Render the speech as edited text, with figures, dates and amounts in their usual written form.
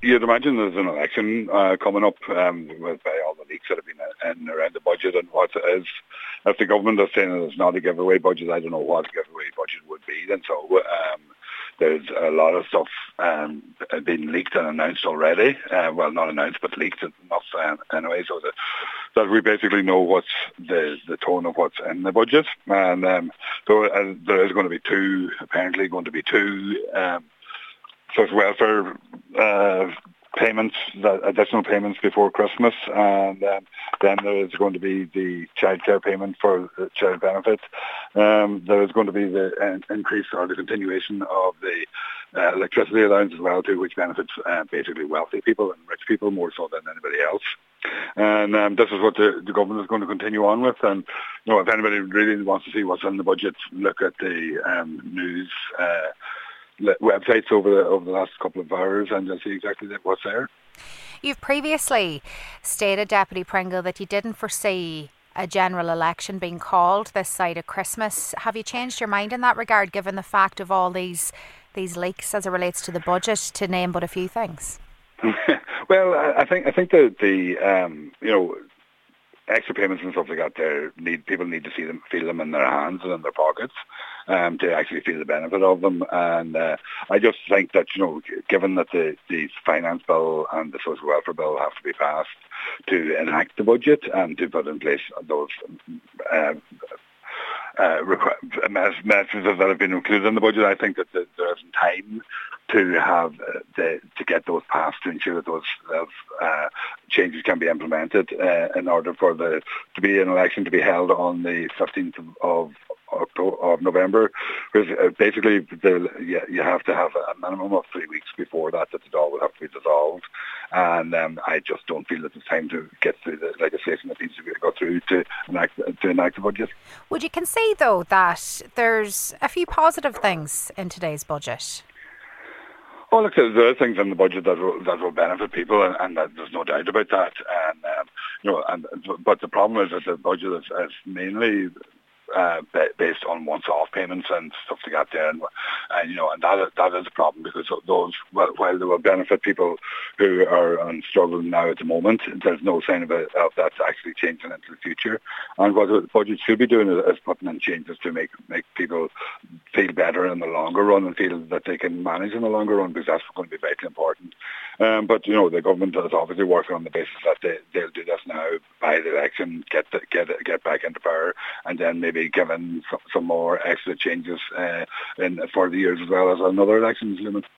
you'd imagine there's an election coming up with all the leaks that have been in around the budget and what it is. If the government is saying that it's not a giveaway budget, I don't know what a giveaway budget would be then. So there's a lot of stuff being leaked and announced already. Well, not announced, but leaked enough anyway, so that we basically know what's the tone of what's in the budget. And so there is going to be two social welfare payments, additional payments before Christmas, and then there is going to be the childcare payment for the child benefits. There is going to be the increase or the continuation of the electricity allowance as well too, which benefits basically wealthy people and rich people more so than anybody else. And this is what the government is going to continue on with. And if anybody really wants to see what's in the budget, look at the news websites over the last couple of hours and you'll see exactly what's there. You've previously stated, Deputy Pringle, that you didn't foresee a general election being called this side of Christmas. Have you changed your mind in that regard, given the fact of all these leaks as it relates to the budget, to name but a few things? Well, I think that the extra payments and stuff like that people need to feel them in their hands and in their pockets to actually feel the benefit of them. And I just think that, given that the finance bill and the social welfare bill have to be passed to enact the budget and to put in place those measures that have been included in the budget, I think that there isn't time to have to get those passed to ensure that those changes can be implemented in order for to be an election to be held on the 15th of November. Because basically you have to have a minimum of 3 weeks before that the law will have to be dissolved, and I just don't feel that it's time to get through the legislation that needs to go through to enact the budget. Would you concede though that there's a few positive things in today's budget? Oh, look, there are things in the budget that will benefit people, and there's no doubt about that. But the problem is that the budget is mainly based on once-off payments and stuff like that there, and that is a problem, because those, while they will benefit people who are struggling now at the moment, there's no sign of that actually changing into the future. And what the budget should be doing is putting in changes to make people feel better in the longer run and feel that they can manage in the longer run, because that's going to be vitally important. But the government is obviously working on the basis that they'll do this now by the election, get back into power, and then maybe given some more extra changes for the years as well as another election is looming.